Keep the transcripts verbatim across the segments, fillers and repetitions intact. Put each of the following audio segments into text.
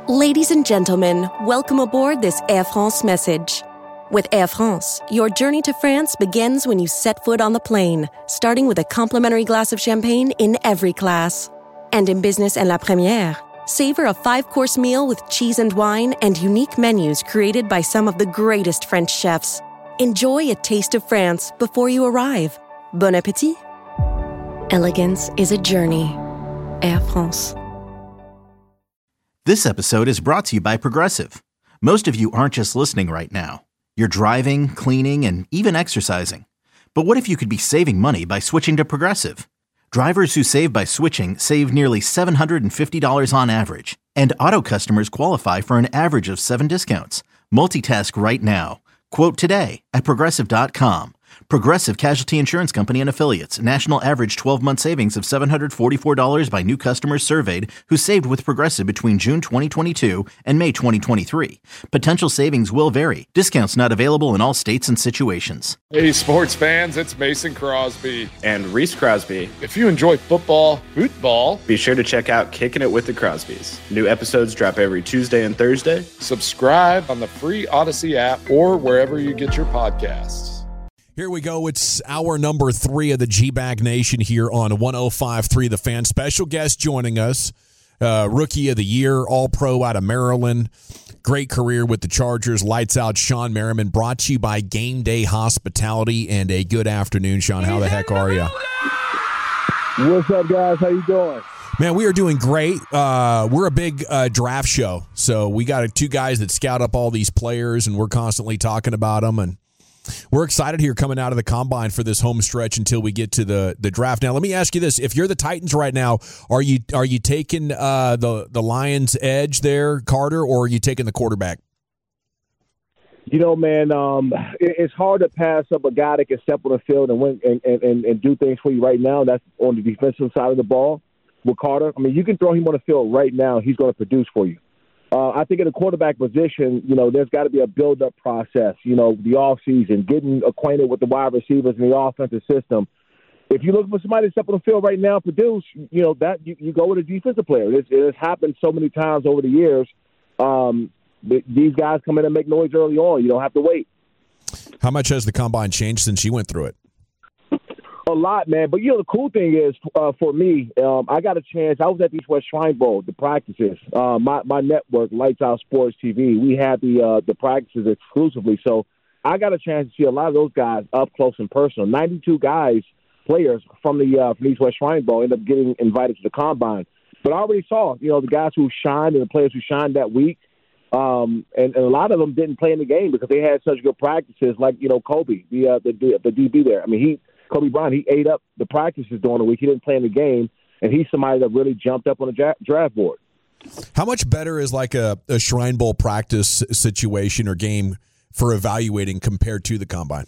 Ladies and gentlemen, welcome aboard this Air France message. With Air France, your journey to France begins when you set foot on the plane, starting with a complimentary glass of champagne in every class. And in business and La Première, savor a five-course meal with cheese and wine and unique menus created by some of the greatest French chefs. Enjoy a taste of France before you arrive. Bon appétit. Elegance is a journey. Air France. This episode is brought to you by Progressive. Most of you aren't just listening right now. You're driving, cleaning, and even exercising. But what if you could be saving money by switching to Progressive? Drivers who save by switching save nearly seven hundred fifty dollars on average. And auto customers qualify for an average of seven discounts. Multitask right now. Quote today at Progressive dot com. Progressive Casualty Insurance Company and Affiliates. National average twelve-month savings of seven hundred forty-four dollars by new customers surveyed who saved with Progressive between June twenty twenty-two and May twenty twenty-three. Potential savings will vary. Discounts not available in all states and situations. Hey, sports fans, it's Mason Crosby. And Reese Crosby. If you enjoy football, football, be sure to check out Kicking It with the Crosbys. New episodes drop every Tuesday and Thursday. Subscribe on the free Odyssey app or wherever you get your podcasts. Here we go. It's hour number three of the G-Bag Nation here on one oh five point three The Fan. Special guest joining us, uh, Rookie of the Year, All-Pro out of Maryland. Great career with the Chargers. Lights out, Shawne Merriman. Brought to you by Game Day Hospitality. And a good afternoon, Sean. How the heck are you? What's up, guys? How you doing? Man, we are doing great. Uh, we're a big uh, draft show. So we got two guys that scout up all these players, and we're constantly talking about them. And we're excited here coming out of the combine for this home stretch until we get to the, the draft. Now, let me ask you this: if you're the Titans right now, are you are you taking uh, the the Lions' edge there, Carter, or are you taking the quarterback? You know, man, um, it, it's hard to pass up a guy that can step on the field and win and, and, and, and do things for you right now. That's on the defensive side of the ball with Carter. I mean, you can throw him on the field right now; he's going to produce for you. Uh, I think in the quarterback position, you know, there's got to be a build-up process, you know, the offseason, getting acquainted with the wide receivers and the offensive system. If you're looking for somebody to step on the field right now and produce, you know, that you, you go with a defensive player. It's, it has happened so many times over the years. Um, these guys come in and make noise early on. You don't have to wait. How much has the combine changed since you went through it? A lot, man. But, you know, the cool thing is, uh, for me, um, I got a chance. I was at the East West Shrine Bowl, the practices. Uh, my, my network, Lights Out Sports T V, we had the uh, the practices exclusively. So I got a chance to see a lot of those guys up close and personal. ninety-two guys, players from the, uh, from the East West Shrine Bowl ended up getting invited to the combine. But I already saw, you know, the guys who shined and the players who shined that week. Um, and, and a lot of them didn't play in the game because they had such good practices, like, you know, Kobe, the uh, the, the D B there. I mean, he – Kobe Bryant, he ate up the practices during the week. He didn't play in the game, and he's somebody that really jumped up on the dra- draft board. How much better is like a, a Shrine Bowl practice situation or game for evaluating compared to the combine?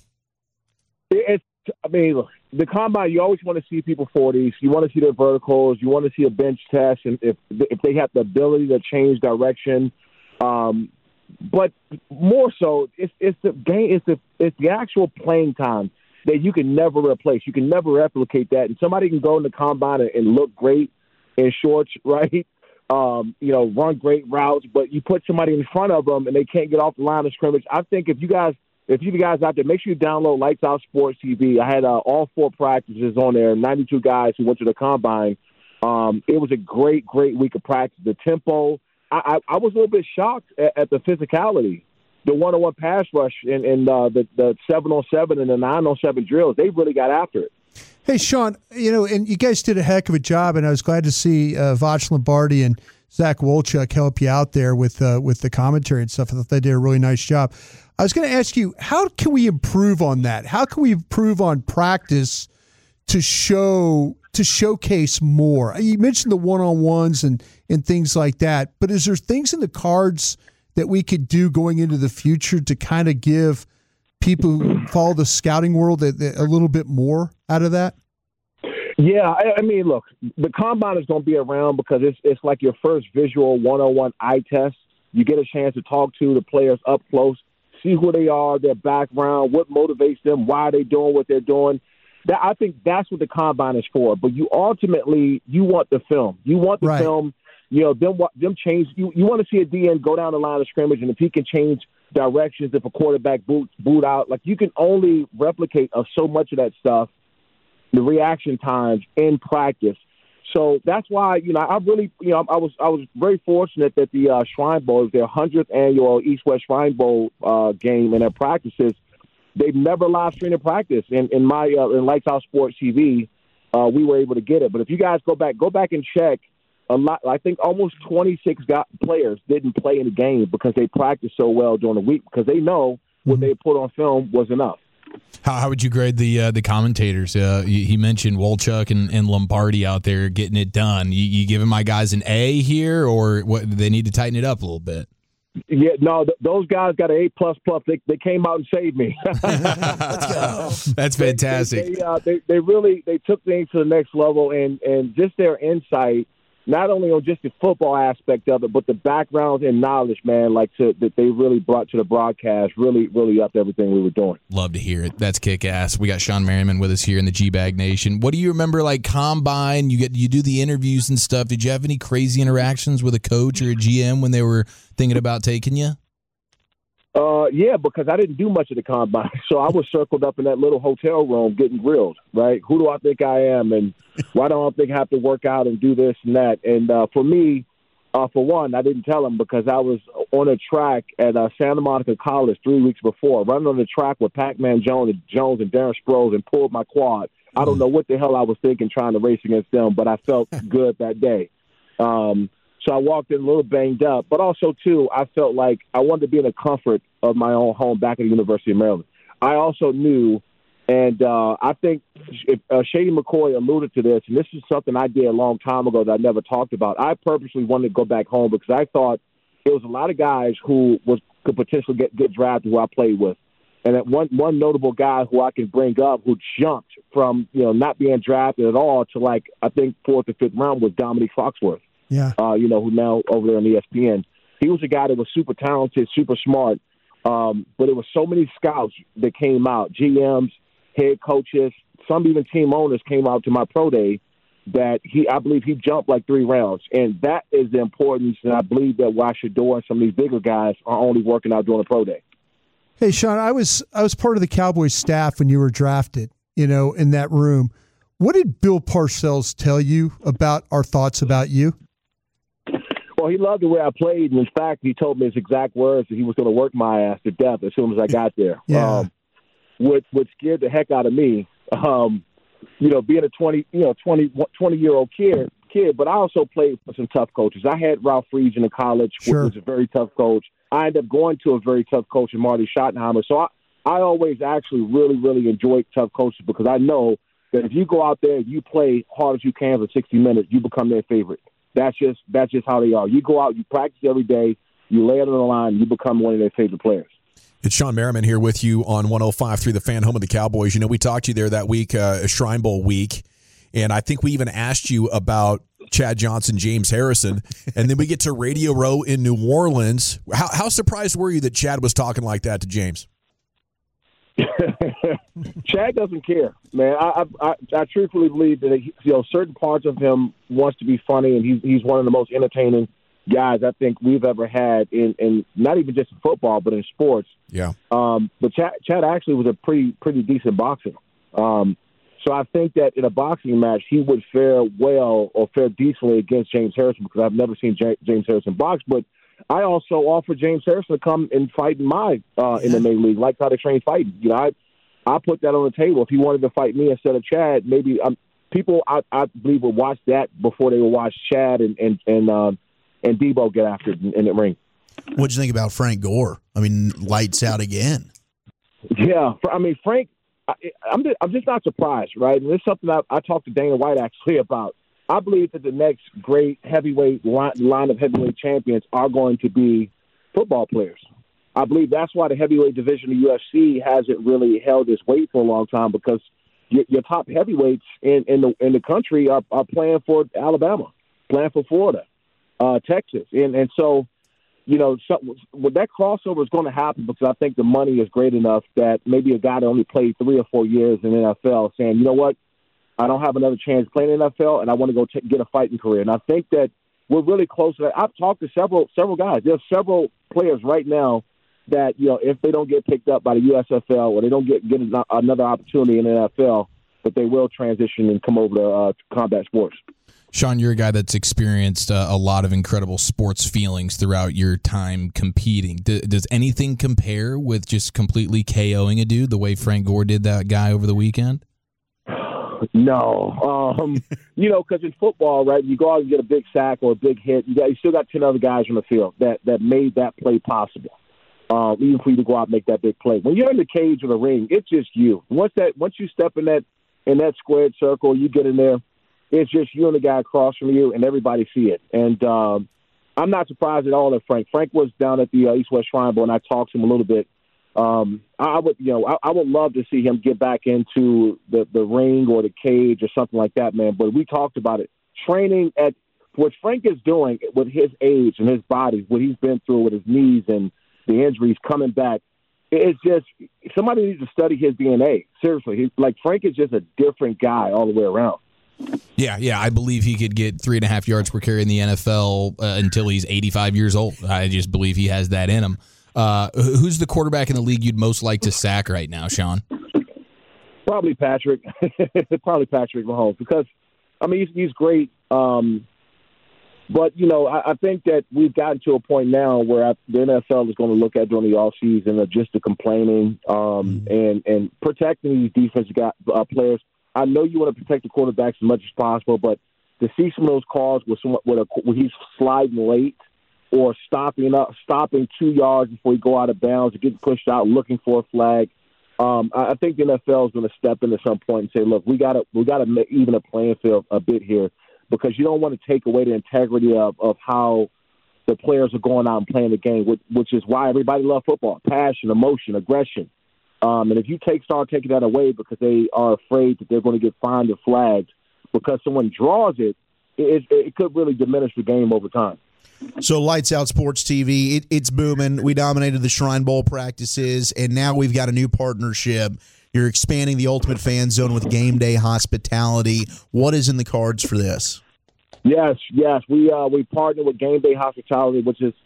It's, I mean, look, the combine, you always want to see people forties. You want to see their verticals. You want to see a bench test, and if if they have the ability to change direction. Um, but more so, it's it's the game. It's the it's the actual playing time that you can never replace. You can never replicate that. And somebody can go in the combine and, and look great in shorts, right? Um, you know, run great routes, but you put somebody in front of them and they can't get off the line of scrimmage. I think if you guys, if you guys out there, make sure you download Lights Out Sports T V. I had uh, all four practices on there, ninety-two guys who went to the combine. Um, it was a great, great week of practice. The tempo, I, I, I was a little bit shocked at, at the physicality. The one-on-one pass rush and, and uh, the, the seven-on-seven and the nine-on-seven drills, they really got after it. Hey, Sean, you know, and you guys did a heck of a job, and I was glad to see uh, Voch Lombardi and Zach Wolchuk help you out there with uh, with the commentary and stuff. I thought they did a really nice job. I was going to ask you, how can we improve on that? How can we improve on practice to show to showcase more? You mentioned the one-on-ones and, and things like that, but is there things in the cards that we could do going into the future to kind of give people who follow the scouting world a, a little bit more out of that? Yeah, I, I mean, look, the combine is going to be around because it's it's like your first visual one-on-one eye test. You get a chance to talk to the players up close, see who they are, their background, what motivates them, why they're doing what they're doing. That, I think that's what the combine is for. But you ultimately, you want the film. You want the right. film you know, them them change. You, you want to see a D N go down the line of scrimmage, and if he can change directions, if a quarterback boot boot out, like you can only replicate of so much of that stuff, the reaction times in practice. So that's why, you know, I really, you know, I was I was very fortunate that the uh, Shrine Bowl, their hundredth annual East West Shrine Bowl uh, game and their practices, they've never live streamed a practice. In in my uh, in Lights Out Sports T V, uh, we were able to get it. But if you guys go back, go back and check. A lot, I think almost twenty-six got, players didn't play in the game because they practiced so well during the week because they know what mm-hmm. they put on film was enough. How, how would you grade the uh, the commentators? Uh, he, he mentioned Wolchuk and, and Lombardi out there getting it done. You, you giving my guys an A here, or what? They need to tighten it up a little bit? Yeah, no, th- those guys got an A plus plus. They they came out and saved me. Let's go. That's fantastic. They they, they, uh, they they really they took things to the next level, and and just their insight. Not only on just the football aspect of it, but the background and knowledge, man, like to, that they really brought to the broadcast, really, really upped everything we were doing. Love to hear it. That's kick-ass. We got Sean Merriman with us here in the G-Bag Nation. What do you remember, like, Combine? You get you do the interviews and stuff. Did you have any crazy interactions with a coach or a G M when they were thinking about taking you? Uh, yeah, because I didn't do much of the Combine. So I was circled up in that little hotel room getting grilled, right? Who do I think I am? And why don't I think I have to work out and do this and that? And uh, for me, uh, for one, I didn't tell them because I was on a track at uh, Santa Monica College three weeks before, running on the track with Pac-Man Jones and, Jones and Darren Sproles and pulled my quad. I don't know what the hell I was thinking trying to race against them, but I felt good that day. Um So I walked in a little banged up, but also, too, I felt like I wanted to be in the comfort of my own home back at the University of Maryland. I also knew, and uh, I think if, uh, Shady McCoy alluded to this, and this is something I did a long time ago that I never talked about. I purposely wanted to go back home because I thought there was a lot of guys who was could potentially get, get drafted who I played with. And that one one notable guy who I can bring up who jumped from, you know, not being drafted at all to, like, I think fourth or fifth round was Dominique Foxworth. Yeah, uh, you know, who now over there on E S P N. He was a guy that was super talented, super smart, um, but there were so many scouts that came out, G Ms, head coaches, some even team owners came out to my pro day that he, I believe he jumped like three rounds. And that is the importance, and I believe that why Shedeur and some of these bigger guys are only working out during the pro day. Hey, Sean, I was I was part of the Cowboys staff when you were drafted, you know, in that room. What did Bill Parcells tell you about our thoughts about you? Well, he loved the way I played, and in fact, he told me his exact words that he was going to work my ass to death as soon as I got there. Yeah. Um, which, which scared the heck out of me. Um, you know, being a twenty, you know, twenty, twenty year old kid, kid. But I also played for some tough coaches. I had Ralph Friedgen in college, sure. which was a very tough coach. I ended up going to a very tough coach in Marty Schottenheimer. So I, I always actually really, really enjoyed tough coaches because I know that if you go out there and you play hard as you can for sixty minutes, you become their favorite. That's just that's just how they are. You go out, you practice every day, you lay it on the line, you become one of their favorite players. It's Sean Merriman here with you on one oh five point three The Fan, home of the Cowboys. You know, we talked to you there that week, uh, Shrine Bowl week, and I think we even asked you about Chad Johnson, James Harrison, and then we get to Radio Row in New Orleans. How, how surprised were you that Chad was talking like that to James? Chad doesn't care, man. I, I I truthfully believe that he, you know certain parts of him wants to be funny, and he's he's one of the most entertaining guys I think we've ever had in, in not even just in football, but in sports. Yeah. Um, but Chad, Chad actually was a pretty pretty decent boxer. Um, so I think that in a boxing match, he would fare well or fare decently against James Harrison because I've never seen J- James Harrison box, but. I also offered James Harrison to come and fight in my uh, yeah. M M A league, like how they train fighting. You know, I I put that on the table. If he wanted to fight me instead of Chad, maybe um, people I, I believe would watch that before they would watch Chad and and and, uh, and Debo get after it in, in the ring. What'd you think about Frank Gore? I mean, lights out again. Yeah, I mean Frank. I, I'm just, I'm just not surprised, right? And this is something I, I talked to Dana White actually about. I believe that the next great heavyweight line, line of heavyweight champions are going to be football players. I believe that's why the heavyweight division of U F C hasn't really held its weight for a long time because your, your top heavyweights in, in the in the country are, are playing for Alabama, playing for Florida, uh, Texas, and and so you know so, well, that crossover is going to happen because I think the money is great enough that maybe a guy that only played three or four years in the N F L saying, you know what. I don't have another chance playing in the N F L, and I want to go t- get a fighting career. And I think that we're really close to that. I've talked to several several guys. There's several players right now that, you know, if they don't get picked up by the U S F L or they don't get, get another opportunity in the N F L, that they will transition and come over to, uh, to combat sports. Sean, you're a guy that's experienced uh, a lot of incredible sports feelings throughout your time competing. D- does anything compare with just completely KOing a dude the way Frank Gore did that guy over the weekend? No. Um, you know, because in football, right, you go out and get a big sack or a big hit, you got you still got ten other guys on the field that, that made that play possible, um, even for you to go out and make that big play. When you're in the cage or the ring, it's just you. Once that once you step in that in that squared circle, you get in there, it's just you and the guy across from you, and everybody see it. And um, I'm not surprised at all that Frank. Frank was down at the uh, East West Shrine Bowl, and I talked to him a little bit. Um, I would, you know, I, I would love to see him get back into the, the ring or the cage or something like that, man. But we talked about it. Training at what Frank is doing with his age and his body, what he's been through with his knees and the injuries coming back, it's just somebody needs to study his D N A. Seriously, he's like Frank is just a different guy all the way around. Yeah, yeah, I believe he could get three and a half yards per carry in the N F L uh, until he's eighty-five years old. I just believe he has that in him. Uh, who's the quarterback in the league you'd most like to sack right now, Sean? Probably Patrick. Probably Patrick Mahomes because, I mean, he's, he's great. Um, but, you know, I, I think that we've gotten to a point now where I, the N F L is going to look at during the offseason of just the complaining um, and, and protecting these defensive guy, uh, players. I know you want to protect the quarterbacks as much as possible, but to see some of those calls where, some, where, a, where he's sliding late or stopping up, stopping two yards before he go out of bounds or getting pushed out looking for a flag, um, I, I think the N F L is going to step in at some point and say, look, we got to we got to even a playing field a bit here because you don't want to take away the integrity of, of how the players are going out and playing the game, which, which is why everybody loves football, passion, emotion, aggression. Um, and if you take start taking that away because they are afraid that they're going to get fined or flagged because someone draws it, it, it could really diminish the game over time. So Lights Out Sports T V, it, it's booming. We dominated the Shrine Bowl practices, and now we've got a new partnership. You're expanding the Ultimate Fan Zone with Game Day Hospitality. What is in the cards for this? Yes, yes. We uh, we partnered with Game Day Hospitality, which is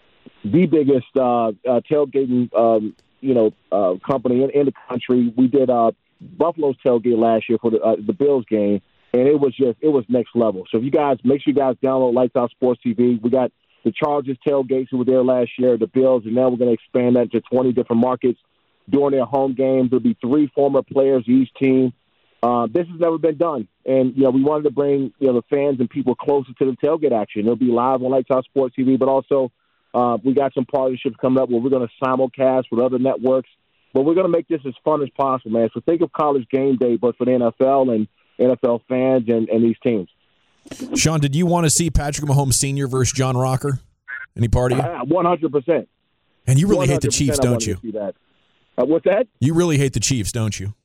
the biggest uh, uh, tailgating um, you know uh, company in, in the country. We did uh, Buffalo's tailgate last year for the uh, the Bills game. And it was just, it was next level. So if you guys, make sure you guys download Lights Out Sports T V. We got the Chargers tailgates who were there last year, the Bills, and now we're going to expand that to twenty different markets during their home games. There'll be three former players each team. Uh, this has never been done. And, you know, we wanted to bring, you know, the fans and people closer to the tailgate action. It'll be live on Lights Out Sports T V, but also uh, we got some partnerships coming up where we're going to simulcast with other networks. But we're going to make this as fun as possible, man. So think of College Game Day, but for the N F L and N F L fans and, and these teams. Sean, did you want to see Patrick Mahomes Senior versus John Rocker? Any part of you? Uh, one hundred percent. And you really hate the Chiefs, don't you? That. Uh, what's that? You really hate the Chiefs, don't you?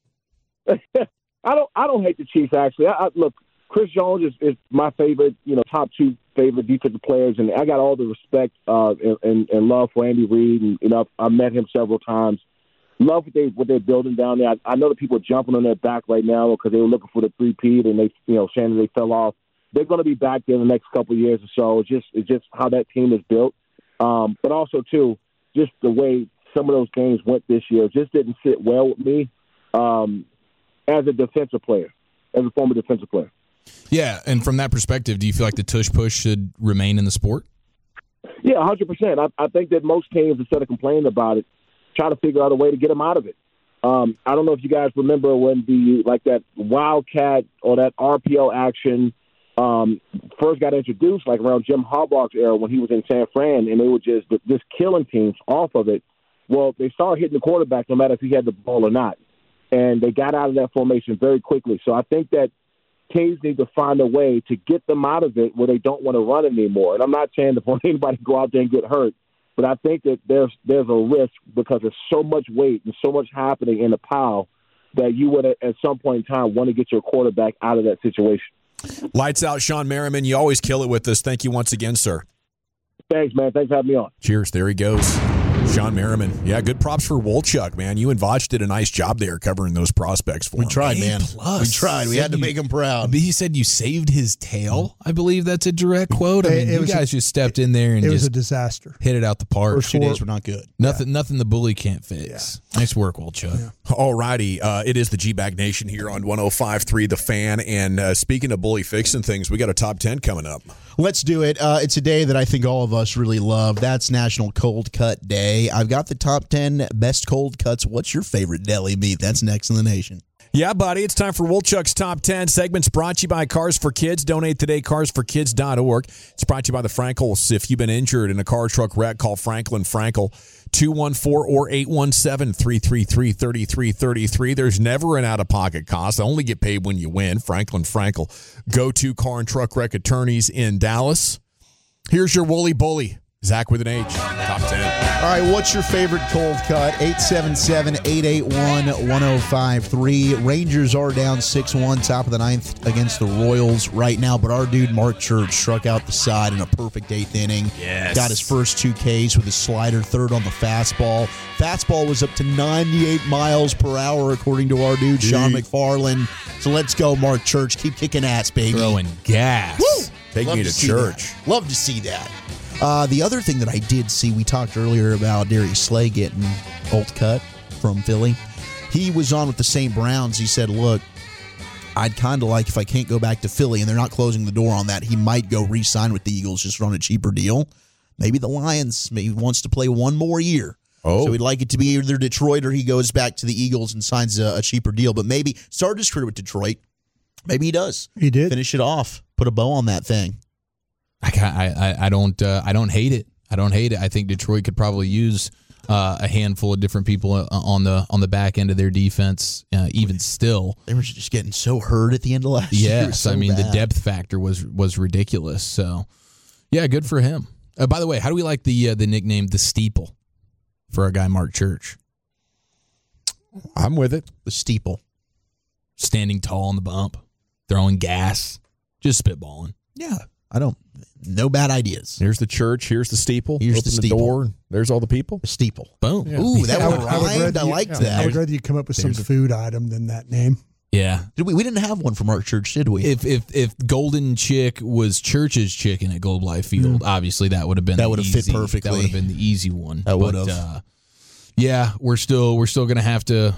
I don't. I don't hate the Chiefs. Actually, I, I, look, Chris Jones is, is my favorite. You know, top two favorite defensive players, and I got all the respect uh, and, and, and love for Andy Reid. And you know, I've, I've met him several times. Love what they what they're building down there. I, I know that people are jumping on their back right now because they were looking for the three-peat and they, you know, saying they fell off. They're going to be back there in the next couple of years or so. It's just it's just how that team is built. Um, but also too, just the way some of those games went this year just didn't sit well with me um, as a defensive player, as a former defensive player. Yeah, and from that perspective, do you feel like the tush push should remain in the sport? Yeah, one hundred percent. I, I think that most teams, instead of complaining about it, try to figure out a way to get them out of it. Um, I don't know if you guys remember when the like that Wildcat or that R P O action um, first got introduced, like around Jim Harbaugh's era when he was in San Fran, and they were just just killing teams off of it. Well, they started hitting the quarterback no matter if he had the ball or not, and they got out of that formation very quickly. So I think that teams need to find a way to get them out of it where they don't want to run anymore. And I'm not saying that anybody go out there and get hurt. But I think that there's there's a risk because there's so much weight and so much happening in the pile that you would, at some point in time, want to get your quarterback out of that situation. Lights out, Sean Merriman. You always kill it with us. Thank you once again, sir. Thanks, man. Thanks for having me on. Cheers. There he goes. Sean Merriman. Yeah, good props for Wolchuk, man. You and Vach did a nice job there covering those prospects for We him. tried, man. plus. We tried. We had to You- make him proud. He said you saved his tail. I believe that's a direct quote. I It- mean, it you was a- guys just stepped in there and It was a just disaster. hit it out the park. First two four- days were not good. Nothing, nothing the bully can't fix. Nice work, Wolchuk. All righty. Uh, it is the G-Bag Nation here on one oh five point three The Fan. And uh, speaking of bully fixing things, we got a top ten coming up. Let's do it. Uh, it's a day that I think all of us really love. That's National Cold Cut Day. I've got the top ten best cold cuts. What's your favorite deli meat? That's next in the nation. Yeah, buddy. It's time for Wolchuk's Top ten. Segments brought to you by Cars for Kids. Donate today, cars for kids dot org. It's brought to you by the Frankels. If you've been injured in a car truck wreck, call Franklin Frankel, two one four or eight one seven, three three three, three three three three. There's never an out-of-pocket cost. I only get paid when you win. Franklin Frankel. Go-to car and truck wreck attorneys in Dallas. Here's your Wooly Bully. Zach with an H. Top ten. All right, what's your favorite cold cut? eight seven seven, eight eight one, one oh five three. Rangers are down six one, top of the ninth against the Royals right now, but our dude Mark Church struck out the side in a perfect eighth inning. Yes. Got his first two Ks with his slider, third on the fastball. Fastball was up to ninety-eight miles per hour, according to our dude Sean McFarland. So let's go, Mark Church. Keep kicking ass, baby. Throwing gas. Woo! Take Love me to see church. that. Love to see that. Uh, the other thing that I did see, we talked earlier about Darius Slay getting cold cut from Philly. He was on with the Saint Browns. He said, look, I'd kind of like if I can't go back to Philly, and they're not closing the door on that, he might go re-sign with the Eagles just on a cheaper deal. Maybe the Lions, maybe wants to play one more year. Oh. So he'd like it to be either Detroit or he goes back to the Eagles and signs a, a cheaper deal. But maybe start his career with Detroit. Maybe he does. He did. Finish it off. Put a bow on that thing. I, I, I don't uh, I don't hate it. I don't hate it. I think Detroit could probably use uh, a handful of different people on the on the back end of their defense. Uh, even still, They were just getting so hurt at the end of last year. It was yes, so I mean the bad. depth factor was was ridiculous. So, yeah, good for him. Uh, by the way, how do we like the uh, the nickname the Steeple for our guy Mark Church? I'm with it. The steeple. Standing tall on the bump, throwing gas, just spitballing. Yeah, I don't. No bad ideas. Here's the church. Here's the steeple. Here's Open the steeple. door. There's all the people. The steeple. Boom. Ooh, that I one would, I would rhymed. rather I you- liked yeah, that. I would rather you come up with some food item than that name. Yeah. Did we? We didn't have one from our church, did we? If if if Golden Chick was Church's chicken at Globe Life Field, obviously that would have been That the would have fit easy- perfectly. That would have been the easy one. That would But, have. Uh, yeah, we're still we're still gonna have to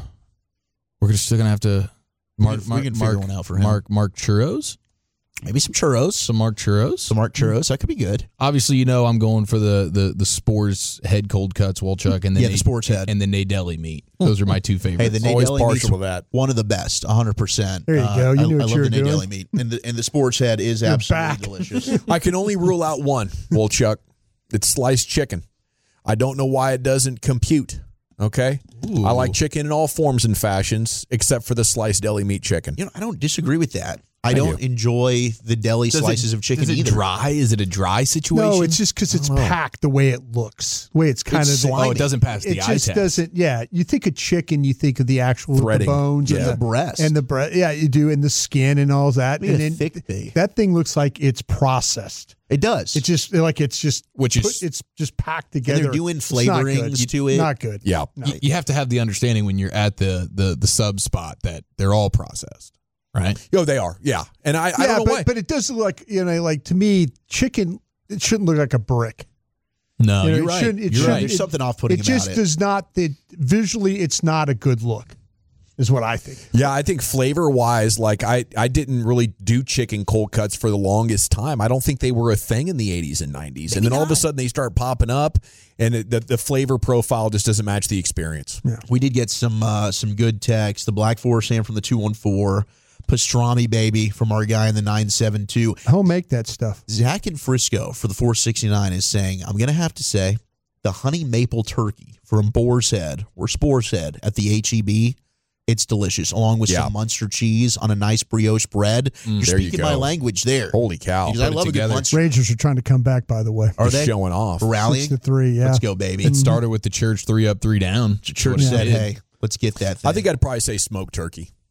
we're still gonna have to Mark we Mark can figure Mark, one out for him. Mark Mark churros. Maybe some churros. Some Mark churros. Some Mark churros. That could be good. Obviously, you know I'm going for the the the Spores head cold cuts, Wolchuk, and the Yeah, the Nate- Spores head. and the Nadelli meat. Those are my two favorites. Hey, the Nate Always Deli partial meat's to that. one of the best, one hundred percent. There you go. You I, knew what I love you were the Nate doing. Deli meat. And the, and the sports head is You're absolutely back. delicious. I can only rule out one, Wolchuk. It's sliced chicken. I don't know why it doesn't compute. Okay? Ooh. I like chicken in all forms and fashions, except for the sliced deli meat chicken. You know, I don't disagree with that. I, I don't do. enjoy the deli Does it- slices of chicken Is it either. dry? Is it a dry situation? No, it's just because it's packed the way it looks, the way it's kind It's of. slimy. oh, it doesn't pass It the eye just test. doesn't. Yeah, you think of chicken, you think of the actual the Threading. bones Yeah. and The breast. and the breast. Yeah, you do, and the skin and all that. Look And at then how thick they- that thing looks like it's processed. It does. It's just like it's just Which is- put- it's just packed and together. they're doing It's not good. flavorings to it. Not good. Yeah. No. You, you have to have the understanding when you're at the the the sub spot that they're all processed, right? Oh, they are. Yeah. And I, I yeah, don't know but why. but it does look like, you know, like to me, chicken. It shouldn't look like a brick. No, You know, you're it right. shouldn't- it you're shouldn't- right. There's it- something off-putting It about just it. does not. The visually, it's not a good look. Is what I think. Yeah, I think flavor wise, like I, I didn't really do chicken cold cuts for the longest time. I don't think they were a thing in the eighties and nineties. And then all of a sudden they start popping up, and it, the, the flavor profile just doesn't match the experience. Yeah. We did get some uh, some good text. The Black Forest Sam from the two one four. Pastrami, baby, from our guy in the nine seven two. I'll make that stuff. Zach in Frisco for the four sixty-nine is saying, I'm going to have to say, the honey maple turkey from Boar's Head or Spore's Head at the H E B, it's delicious, along with Yeah. some Munster cheese on a nice brioche bread. You're there you speaking go. my language there. Holy cow. Because I Put it love a good together. Munster. Rangers are trying to come back, by the way. Are Just they showing off. rallying? Six to three. Yeah. Let's go, baby. It started with the church three up, three down. Church What it said, did. hey, let's get that thing. I think I'd probably say smoked turkey.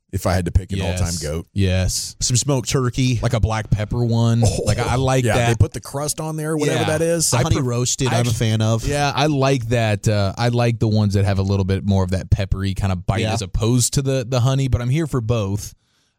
if I had to pick an Yes. all-time goat. Yes. Some smoked turkey. Like a black pepper one. Oh, like I, I like yeah, that. they put the crust on there, whatever Yeah. that is. The I honey pre- roasted, I I'm a actually- fan of. Yeah, I like that. Uh, I like the ones that have a little bit more of that peppery kind of bite Yeah. as opposed to the the honey. But I'm here for both.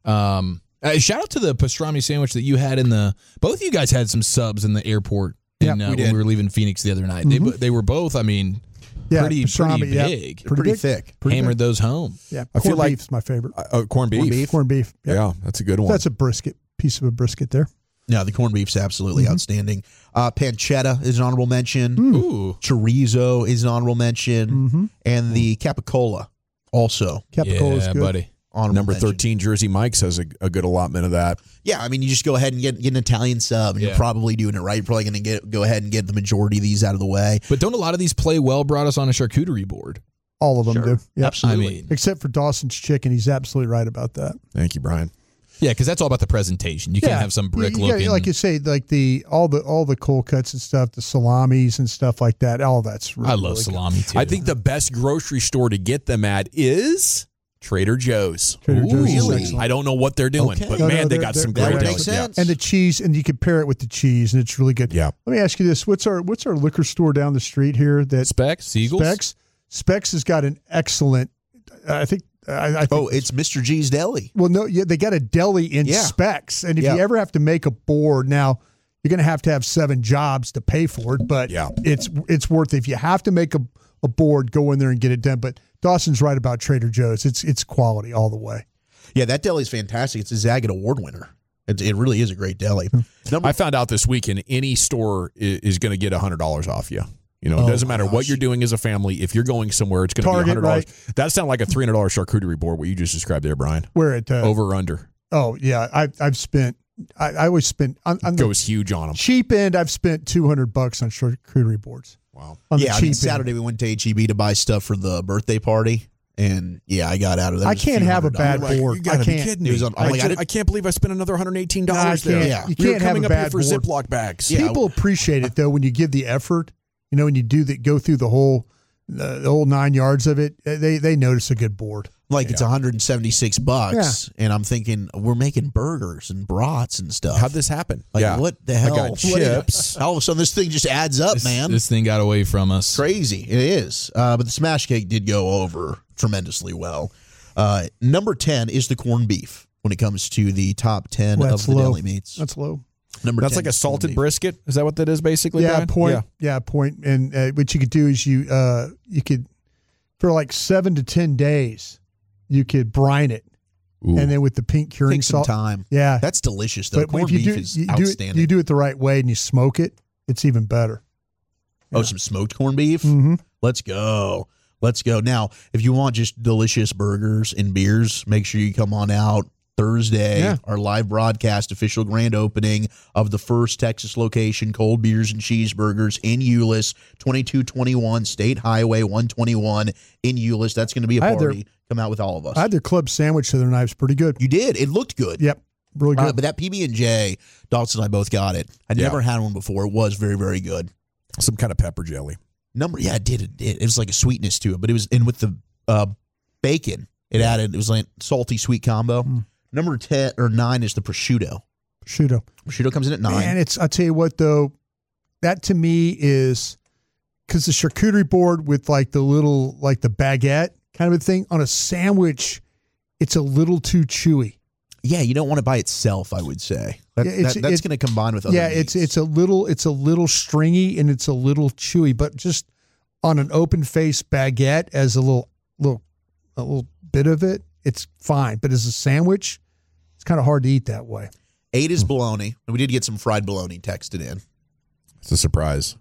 Um, uh, shout out to the pastrami sandwich that you had in the. Both of you guys had some subs in the airport. Yeah, in, uh, we when did. we were leaving Phoenix the other night. They Mhm. They were both. I mean, Yeah, pretty pastrami, pretty yeah. big. Pretty, Pretty big. thick. Pretty Hammered good. those home. Yeah, I feel corned like- beef's my favorite. Uh, oh, corned beef. Corned beef. Corned beef. Yeah. Yeah, that's a good one. That's a brisket, piece of a brisket there. No, the corned beef's absolutely Mhm. outstanding. Uh, pancetta is an honorable mention. Mm. Ooh, Chorizo is an honorable mention. Mm-hmm. And the capicola also Capicola's yeah, good. buddy. honorable Number mention. thirteen, Jersey Mike's has a, a good allotment of that. Yeah, I mean, you just go ahead and get, get an Italian sub, and Yeah. you're probably doing it right. You're probably going to get go ahead and get the majority of these out of the way. But don't a lot of these play well? Brought us on a charcuterie board. All of them Sure. do. Yep. Absolutely. I mean, Except for Dawson's chicken. He's absolutely right about that. Thank you, Brian. yeah, because that's all about the presentation. You can't have some brick You- you gotta- looking. like you say, like the all the all the cold cuts and stuff, the salamis and stuff like that. All that's really, I love really good. salami too. I think the best grocery store to get them at is Trader Joe's. Trader Joe's is Really? excellent. I don't know what they're doing, Okay. but No, no, man, they they're- got they're- some they're great That right. makes deals. Yeah. sense. And the cheese, and you can pair it with the cheese, and it's really good. Yeah. Let me ask you this: what's our what's our liquor store down the street here? That Specs, Seagulls. Specs Specs has got an excellent. I think. I, I think oh, it's Mister G's Deli. well, no, yeah, they got a deli in Yeah. Specs, and if Yeah. you ever have to make a board, now you're going to have to have seven jobs to pay for it, but Yeah. it's it's worth it. If you have to make a, a board, go in there and get it done. But Dawson's right about Trader Joe's; it's it's quality all the way. Yeah, that deli is fantastic. It's a Zagat Award winner. It, it really is a great deli. Number I found out this weekend any store is, is going to get one hundred dollars off you. You know, it Oh, doesn't my matter what gosh. you're doing as a family. If you're going somewhere, it's going to be one Target, hundred dollars. right? That sounded like a three hundred dollars charcuterie board, what you just described there, Brian. Where it uh, Over or under. oh yeah, I I've spent I, I always spent on, on the Goes huge on them. cheap end. I've spent two hundred bucks on charcuterie boards. Wow. On yeah, the I cheap mean, end. Saturday we went to H E B to buy stuff for the birthday party, and yeah, I got out of there. I It was can't few have a hundred bad dollars. board. You got I to be can't. kidding It me. was on- I'm I, like, I ju- didn't- I can't believe I spent another one hundred eighteen No, I dollars there. can't. Yeah. You We were can't have coming a up here bad for board. Ziploc bags. Yeah. People appreciate it though when you give the effort. You know, when you do that, go through the whole the, the whole nine yards of it. uh, They they notice a good board. Like it's one hundred seventy-six bucks, and I'm thinking we're making burgers and brats and stuff. How'd this happen? Like yeah. what the I hell? got What- chips. All of a sudden, this thing just adds up, This, man. this thing got away from us. Crazy. It is. Uh, but the smash cake did go over tremendously well. Uh, number ten is the corned beef when it comes to the top ten Well, of that's the low. deli meats. That's low. Number That's ten like a is corned salted beef. brisket. Is that what that is basically, Yeah, Brian? point. Yeah. Yeah, point. And uh, what you could do is you uh you could for like seven to ten days you could brine it, Ooh. and then with the pink curing Take some salt. time. Yeah, That's delicious, though. but Corned if you beef do is you do it, outstanding. you do it the right way and you smoke it, it's even better. Oh, some smoked corned beef? Mm-hmm. Let's go. Let's go. Now, if you want just delicious burgers and beers, make sure you come on out Thursday, Yeah. our live broadcast, official grand opening of the first Texas location, Cold Beers and Cheeseburgers in Euless, twenty-two twenty-one State Highway one twenty-one in Euless. That's going to be a I had their- party. Come out with all of us. I had their club sandwich the other night. It was pretty good. you did. It looked good. Yep, really good. Uh, but that P B and J, Dawson and I both got it. I'd Yeah. never had one before. It was very, very good. Some kind of pepper jelly. Number, yeah, it did. It did. It was like a sweetness to it, but it was in with the uh, bacon. It added. It was like salty sweet combo. Mm. Number ten or nine is the prosciutto. Prosciutto. Prosciutto comes in at nine. Man, it's I tell you what though, that to me is because the charcuterie board with like the little like the baguette kind of a thing on a sandwich, it's a little too chewy. yeah, you don't want it by itself. I would say that, Yeah, it's- that- that's it- going to combine with other. Yeah, it's meats. it's a little it's a little stringy and it's a little chewy, but just on an open face baguette as a little little a little bit of it, it's fine. But as a sandwich, it's kind of hard to eat that way. eight is bologna, and we did get some fried bologna texted in. It's a surprise.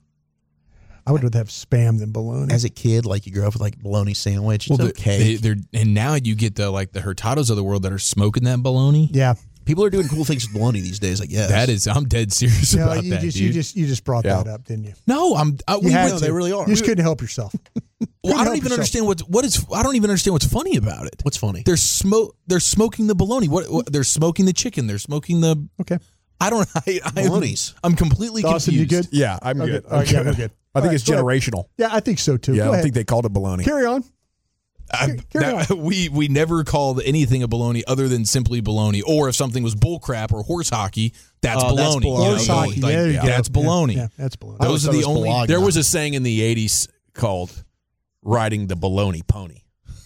I would rather have spam than bologna. As a kid, like you grew up with like bologna sandwich. It's Well, okay. They, they're and now you get the like the Hurtados of the world that are smoking that bologna. yeah, People are doing cool things with bologna these days. I guess That is, I'm dead serious no, about you that, just dude. you just you just brought Yeah. that up, didn't you? no, I'm. I, You we had went- to. they really are. You just couldn't help yourself. well, couldn't I don't help even yourself. understand what what is. I don't even understand what's funny about it. What's funny? They're smoke. They're smoking the bologna. What, what? They're smoking the chicken. They're smoking the. Okay. I don't. I, I, Bologna's. I'm completely Dawson, you confused. good? Yeah, I'm Okay. good. All right, I'm yeah, good. we're good. I All think right, it's go ahead. generational. Yeah, I think so too. Yeah, Go I don't ahead. think they called it bologna. Carry on. I, that, we we never called anything a baloney other than simply baloney. Or if something was bullcrap or horse hockey, that's Oh, that's baloney. baloney. Horse You know, hockey. like, There you yeah, go. That's baloney. Yeah, yeah, that's baloney. I Those always are thought the it was only. baloney. There was a saying in the eighties called riding the baloney pony.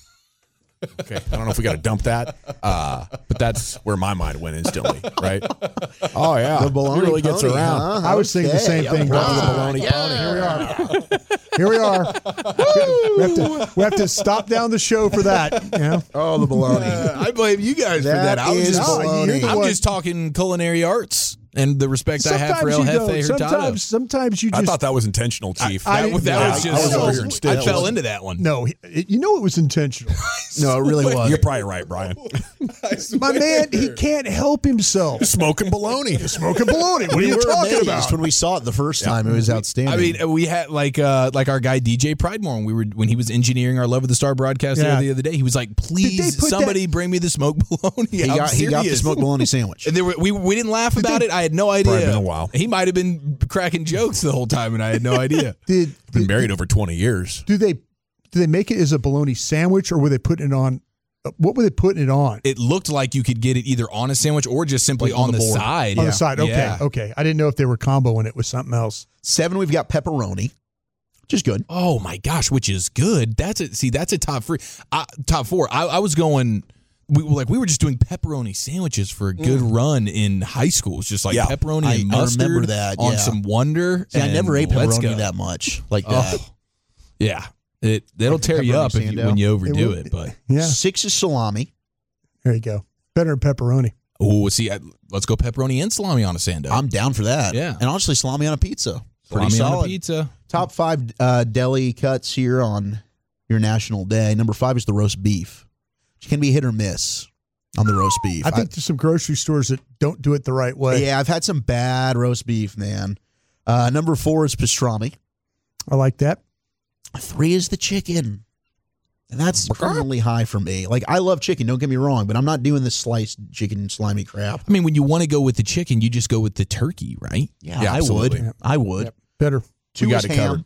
Okay, I don't know if we got to dump that, uh, but that's where my mind went instantly, right? Oh, yeah. The baloney He really gets pony, around. huh? I was thinking the Okay. same thing. Ride the But baloney pony. here we are. Here we are. we, have to, we have to stop down the show for that. You know? Oh, the baloney. Uh, I blame you guys for That that. I was is just, baloney. You're the I'm one- just talking culinary arts and the respect I have for El you Jefe don't. Hurtado. Sometimes, sometimes you I just thought that was intentional, Chief. I- that, I- that yeah, was I just was over here I, instead. fell into that one. no. he- You know it was intentional. No, it really was. You're probably right, Brian. My man, he can't help himself. Smoking baloney. Smoking baloney. What are we you were talking amazed about? when we saw it the first time. It was outstanding. I mean, we had like uh like our guy D J Pridemore when we were when he was engineering our Love of the Star broadcast Yeah. there the other day. He was like, "Please, put somebody that- bring me the smoked bologna." he I'm got he got the serious. smoked bologna sandwich. And there were, we we didn't laugh about it. I had no idea. Probably been a while. He might have been cracking jokes the whole time, and I had no idea. Did, Been did married over twenty years. do they do they make it as a bologna sandwich, or were they putting it on? uh, What were they putting it on? It looked like you could get it either on a sandwich or just simply Like on on, the the, board. side. On the side. Okay, Yeah. okay. I didn't know if they were comboing it with something else. Seven, we've got pepperoni, which is good. Oh my gosh, which is good. That's a see. That's a top three, uh, top four. I, I was going. We like we were just doing pepperoni sandwiches for a good run in high school. It's just like Yeah. pepperoni I- and I mustard remember that, on yeah. some Wonder. See, I and never ate let's pepperoni go. that much like that. Oh, yeah, it it'll Like a tear you pepperoni up if you, sando. when you overdo will- it. But Yeah, Six is salami. there you go. Better than pepperoni. oh, see, I, let's go pepperoni and salami on a sando. I'm down for that. Yeah. And honestly, salami on a pizza. Pretty salami on solid. a pizza. Top five uh, deli cuts here on your national day. Number five is the roast beef, which can be hit or miss on the roast beef. I think there's some grocery stores that don't do it the right I- way. yeah, I've had some bad roast beef, man. Uh, number four is pastrami. I like that. Three is the chicken. And that's permanently high for me. Like, I love chicken, don't get me wrong, but I'm not doing this sliced chicken slimy crap. I mean, when you want to go with the chicken, you just go with the turkey, right? Yeah, Yeah, I absolutely. would. I would. Yep. Better. Two We got is it ham. covered.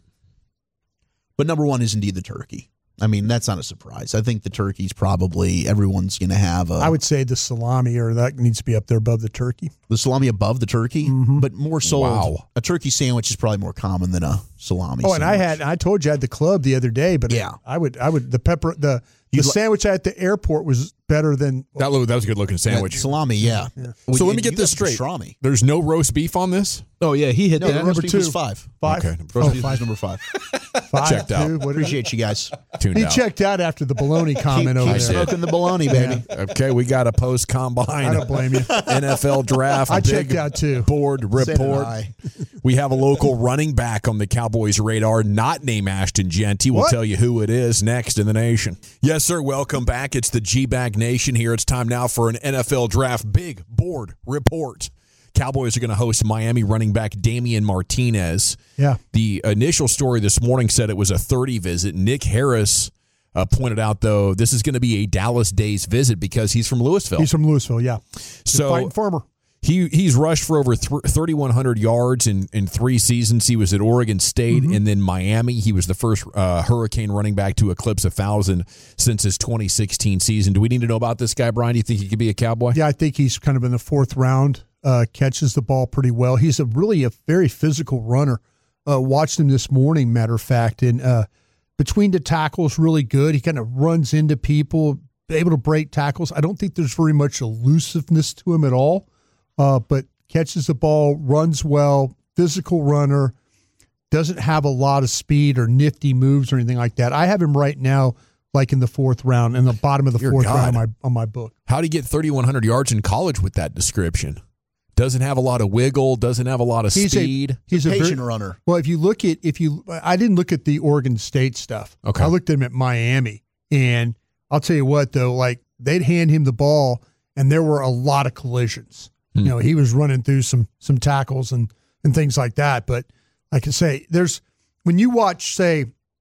But number one is indeed the turkey. I mean, that's not a surprise. I think the turkey's probably everyone's going to have a, I would say the salami, or that needs to be up there above the turkey. the salami above the turkey, Mhm. but more so Wow. a turkey sandwich is probably more common than a salami. Oh, and I sandwich. had I told you I had the club the other day, but Yeah. I would I would the pepper the the You'd li- sandwich at the airport was better than That, look, that was a good looking Yeah, sandwich. salami. Yeah. Well, So let you- me get you this got the straight. Pastrami. There's no roast beef on this? Oh yeah, he hit No, that. the roast number beef two. is five. five. Okay, number Roast Oh, beef five. is number five. Five, Checked out. two, what- Appreciate you guys. Tuned He out. checked out after the baloney comment keep over keep there. smoking the bologna, baby. Okay, we got a post combine. I don't blame you. N F L draft. I big checked out too. Board So did report. I. We have a local running back on the Cowboys' radar, not named Ashton Genty. We'll What? tell you who it is next in the nation. Yes, sir. Welcome back. It's the G-Bag Nation here. It's time now for an N F L draft big board report. Cowboys are going to host Miami running back Damian Martinez. Yeah. The initial story this morning said it was a thirty visit. Nick Harris uh, pointed out, though, this is going to be a Dallas Days visit because he's from Louisville. He's from Louisville, yeah. so Fighting farmer. he he's rushed for over th- thirty-one hundred yards in, in three seasons. He was at Oregon State Mm-hmm. and then Miami. He was the first uh, Hurricane running back to eclipse a thousand since his twenty sixteen season. Do we need to know about this guy, Brian? Do you think he could be a Cowboy? Yeah, I think he's kind of in the fourth round. Uh, catches the ball pretty well. He's a really a very physical runner. Uh, watched him this morning, matter of fact, and uh, between the tackles, really good. He kind of runs into people, able to break tackles. I don't think there's very much elusiveness to him at all, uh, but catches the ball, runs well, physical runner, doesn't have a lot of speed or nifty moves or anything like that. I have him right now like in the fourth round, in the bottom of the Dear fourth God. round on my, on my book. How did he get thirty-one hundred yards in college with that description? Doesn't have a lot of wiggle, doesn't have a lot of He's speed. a he's a Patient very, runner. Well, if you look at if you, I didn't look at the Oregon State stuff. Okay. I looked at him at Miami, and I'll tell you what though, like they'd hand him the ball, and there were a lot of collisions. Hmm. You know, he was running through some some tackles and and things like that. But like I say, there's when you watch, say,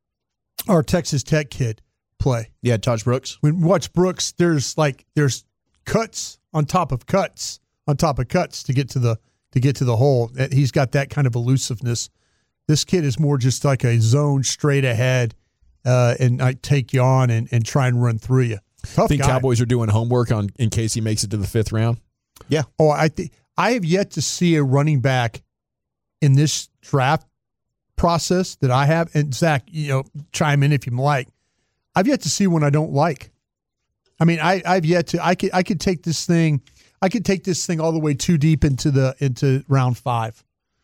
our Texas Tech kid play. Yeah, Taj Brooks. When you watch Brooks, there's like there's cuts on top of cuts on top of cuts to get to the to get to the hole. That- He's got that kind of elusiveness. This kid is more just like a zone straight ahead, uh, and I take you on and, and try and run through you. Tough think guy. Cowboys are doing homework on in case he makes it to the fifth round? Yeah. Oh, I think I have yet to see a running back in this draft process that I have. And Zach, you know, chime in if you like. I've yet to see one I don't like. I mean, I, I've yet to. I could I could take this thing. I could take this thing all the way too deep into the into round five.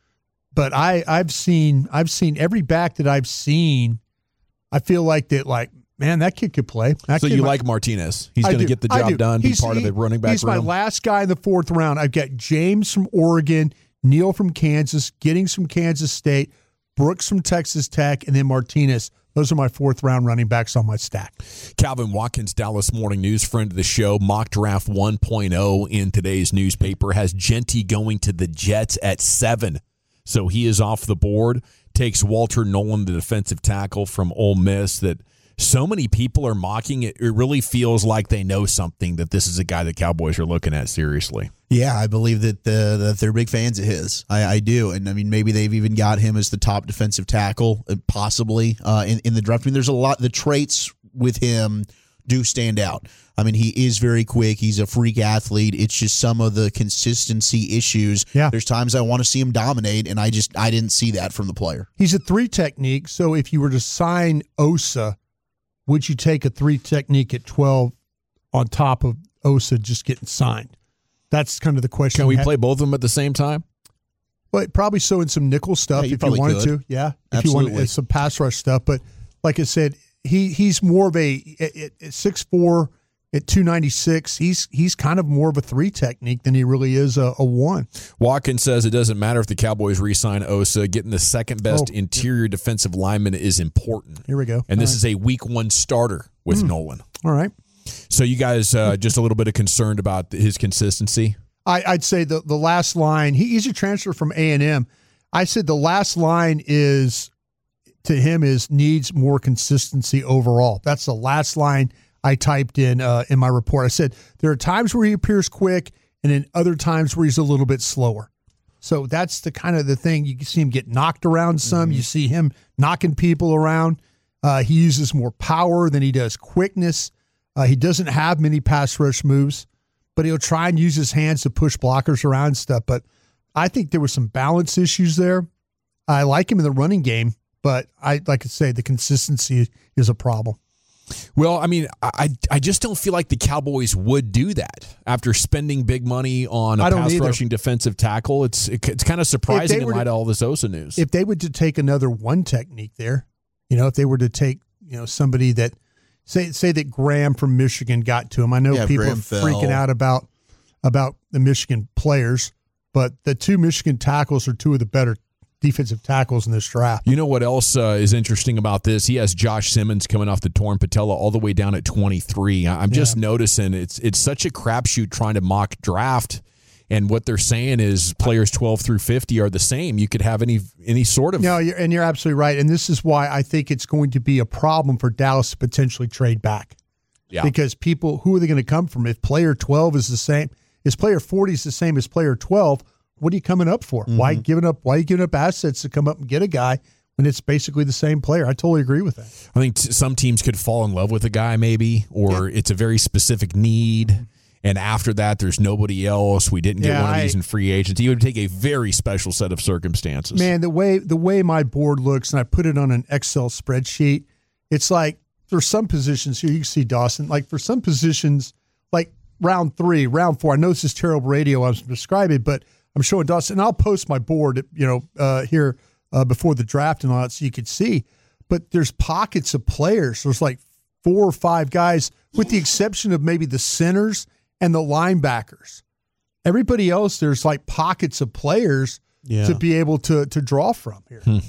But I I've seen I've seen every back that I've seen. I feel like that like. Man, that kid could play. That so kid you might, like Martinez? He's going to get the job done, he's, be part he, of the running back He's room. my last guy in the fourth round. I've got James from Oregon, Neal from Kansas, Giddings from Kansas State, Brooks from Texas Tech, and then Martinez. Those are my fourth round running backs on my stack. Calvin Watkins, Dallas Morning News, friend of the show, mock draft one point oh in today's newspaper, has Genty going to the Jets at seven. So he is off the board, takes Walter Nolan, the defensive tackle from Ole Miss that so many people are mocking it. It really feels like they know something, that this is a guy the Cowboys are looking at seriously. Yeah, I believe that, uh, that they're big fans of his. I, I do. And, I mean, maybe they've even got him as the top defensive tackle, possibly, uh, in, in the draft. I mean, there's a lot. The traits with him do stand out. I mean, he is very quick. He's a freak athlete. It's just some of the consistency issues. Yeah. There's times I want to see him dominate, and I just I didn't see that from the player. He's a three technique. So if you were to sign Osa, would you take a three technique at twelve on top of Osa just getting signed? That's kind of the question. Can we play both of them at the same time? Well, probably so in some nickel stuff Yeah, you if you wanted probably could. to. Yeah, if Absolutely. you wanted some pass rush stuff. But like I said, he he's more of a at six four at two ninety-six. He's he's kind of more of a three technique than he really is a, a one. Watkins says it doesn't matter if the Cowboys re-sign Osa. Getting the second best Oh. interior defensive lineman is important. Here we go. And this All is a week one starter with Mm. Nolan. All right. So you guys uh, just a little bit of concerned about his consistency? I, I'd say the, the last line, he, he's a transfer from A and M. I said the last line is, to him, is needs more consistency overall. That's the last line I typed in uh, in my report. I said there are times where he appears quick and then other times where he's a little bit slower. So that's the kind of the thing. You can see him get knocked around some. Mm-hmm. You see him knocking people around. Uh, he uses more power than he does quickness. Uh, he doesn't have many pass rush moves, but he'll try and use his hands to push blockers around and stuff. But I think there were some balance issues there. I like him in the running game, but I like to say the consistency is a problem. Well, I mean, I I just don't feel like the Cowboys would do that after spending big money on a I don't pass either. rushing defensive tackle. It's it, it's kind of surprising in were light to- of all this Osa news. If they were to take another one technique there, you know, if they were to take, you know, somebody that say say that Graham from Michigan got to him. I know Yeah, people Graham are fell. freaking out about about the Michigan players, but the two Michigan tackles are two of the better defensive tackles in this draft. You know what else uh, is interesting about this? He has Josh Simmons coming off the torn patella all the way down at twenty-three. I- I'm just noticing it's it's such a crapshoot trying to mock draft, and what they're saying is players twelve through fifty are the same. You could have any any sort of No, you're, and you're absolutely right. And this is why I think it's going to be a problem for Dallas to potentially trade back. Yeah. Because people, who are they going to come from? If player twelve is the same, if player forty is the same as player twelve, what are you coming up for? Mm-hmm. Why giving up? Why are you giving up assets to come up and get a guy when it's basically the same player? I totally agree with that. I think t- some teams could fall in love with a guy maybe, or it's a very specific need. And after that, there's nobody else. We didn't get Yeah, one of I- these in free agency. It would take a very special set of circumstances. Man, the way the way my board looks, and I put it on an Excel spreadsheet, it's like for some positions here, you can see Dawson, like for some positions, like round three, round four, I know this is terrible radio, I was describing it, but I'm showing Dawson, and I'll post my board, you know, uh, here uh, before the draft and all that so you could see. But there's pockets of players. There's like four or five guys, with the exception of maybe the centers and the linebackers. Everybody else, there's like pockets of players Yeah. to be able to to draw from here. Hmm.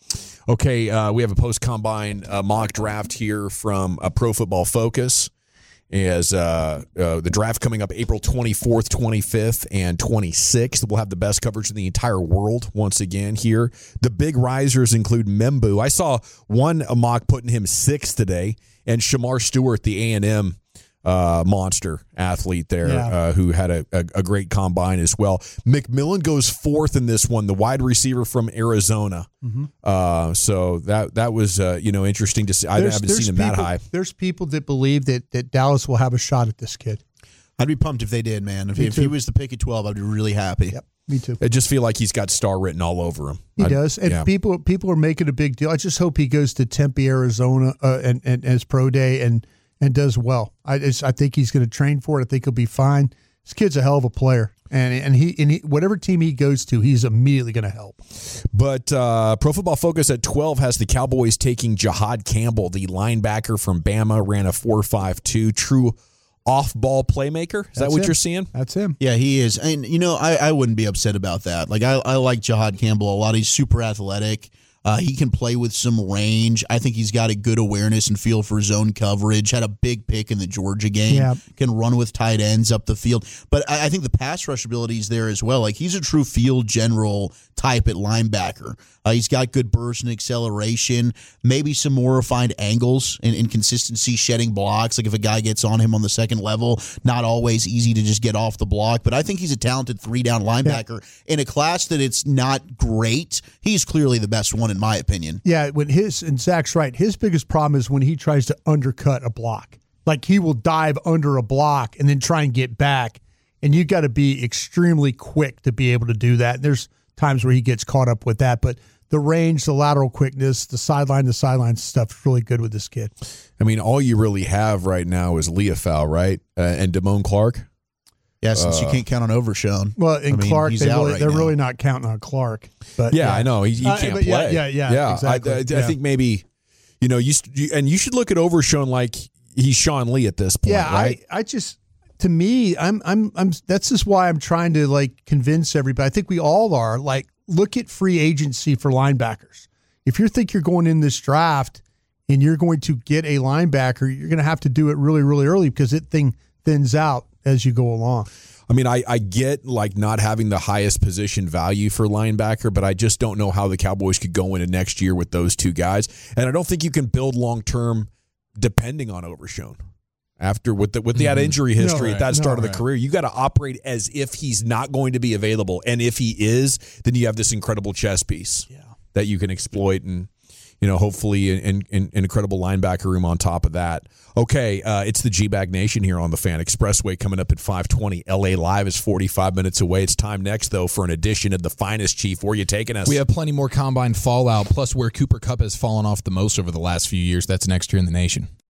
Okay, uh, we have a post-combine uh, mock draft here from uh, Pro Football Focus. As uh, uh, the draft coming up April twenty-fourth, twenty-fifth, and twenty-sixth. We'll have the best coverage in the entire world once again here. The big risers include Membu. I saw one mock putting him sixth today, and Shamar Stewart, the A and M uh, monster athlete there Yeah. uh, who had a, a, a great combine as well. McMillan goes fourth in this one, the wide receiver from Arizona. Mhm. Uh, so that that was uh, you know interesting to see. I There's- haven't there's seen him people, that high. There's people that believe that, that Dallas will have a shot at this kid. I'd be pumped if they did, man. If, Me if he too. was the pick at twelve, I'd be really happy. Yep, me too. I just feel like he's got star written all over him. He I- does, and yeah. people people are making a big deal. I just hope he goes to Tempe, Arizona, uh, and, and as pro day and and does well. I just, I think he's going to train for it. I think he'll be fine. This kid's a hell of a player, and and he and he, whatever team he goes to, he's immediately going to help. But uh, Pro Football Focus at twelve has the Cowboys taking Jahad Campbell, the linebacker from Bama, ran a four five two, true off-ball playmaker. Is that That's what him. you're seeing? That's him. Yeah, he is. And, you know, I, I wouldn't be upset about that. Like, I, I like Jahad Campbell a lot. He's super athletic. Uh, he can play with some range. I think he's got a good awareness and feel for zone coverage. Had a big pick in the Georgia game. Yeah. Can run with tight ends up the field. But I, I think the pass rush ability is there as well. Like, he's a true field general type at linebacker. Uh, he's got good burst and acceleration, maybe some more refined angles and, and consistency shedding blocks. Like if a guy gets on him on the second level, not always easy to just get off the block. But I think he's a talented three-down linebacker. Yeah. In a class that it's not great, he's clearly the best one in my opinion. Yeah, when his and Zach's right. His biggest problem is when he tries to undercut a block. Like he will dive under a block and then try and get back, and you got to be extremely quick to be able to do that. And there's times where he gets caught up with that, but the range, the lateral quickness, the sideline to sideline stuff is really good with this kid. I mean, all you really have right now is Leofau, right? Uh, and Damone Clark. Yeah, since Uh, you can't count on Overshown. Well, and I mean, Clark, he's they out really, right they're now. really not counting on Clark. But Yeah, I know. He, he Uh, can't but yeah, play. yeah, yeah, yeah. exactly. I, I, I Yeah. think maybe, you know, you, st- you and you should look at Overshown like he's Sean Lee at this point, yeah, right? I, I just, to me, I'm, I'm, I'm. That's just why I'm trying to like convince everybody. I think we all are. Like, look at free agency for linebackers. If you think you're going in this draft and you're going to get a linebacker, you're going to have to do it really, really early because it thing thins out as you go along. I mean, I, I get like not having the highest position value for linebacker, but I just don't know how the Cowboys could go into next year with those two guys. And I don't think you can build long term depending on Overshown. After with the with the mm-hmm. injury history no, at that right. start no, of the right. career, you got to operate as if he's not going to be available, and if he is, then you have this incredible chess piece yeah. that you can exploit, and you know, hopefully, an, an, an incredible linebacker room on top of that. Okay, uh, it's the G-Bag Nation here on the Fan Expressway coming up at five twenty. L A Live is forty-five minutes away. It's time next, though, for an edition of The Finest, Chief. Where are you taking us? We have plenty more combine fallout, plus where Cooper Kupp has fallen off the most over the last few years. That's next year in the nation.